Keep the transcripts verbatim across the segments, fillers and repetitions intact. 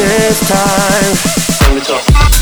this time. Let me talk.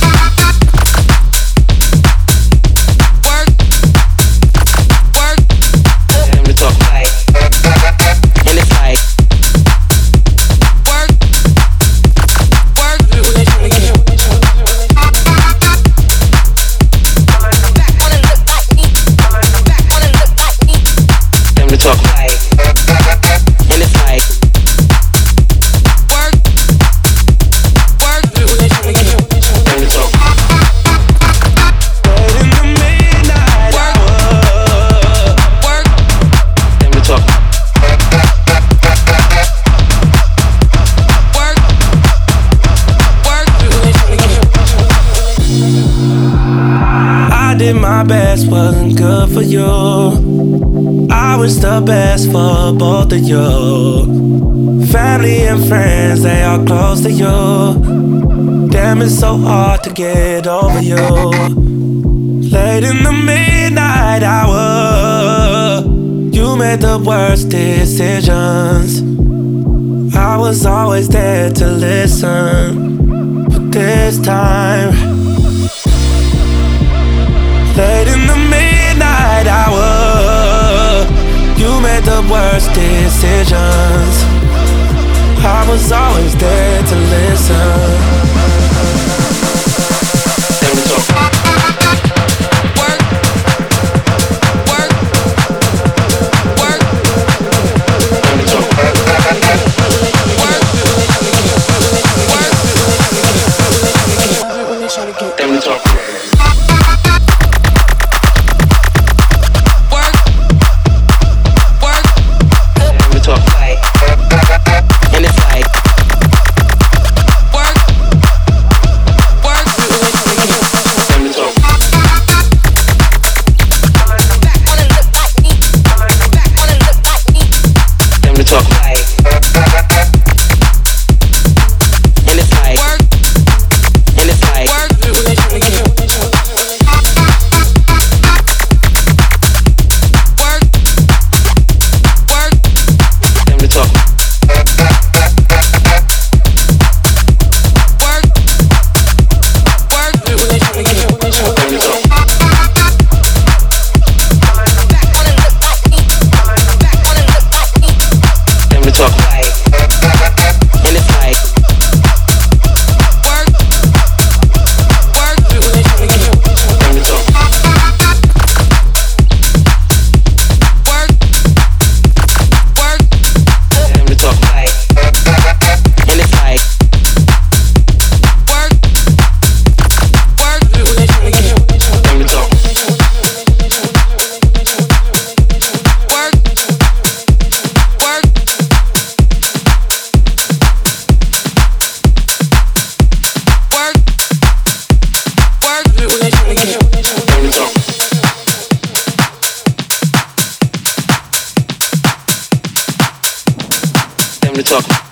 I did my best, wasn't good for you. I was the best for both of you. Family and friends, they are close to you. Damn, it's so hard to get over you. Late in the midnight hour, you made the worst decisions. I was always there to listen, but this time, late in the midnight hour, you made the worst decisions. I was always there to listen. Let me talk. Let me talk.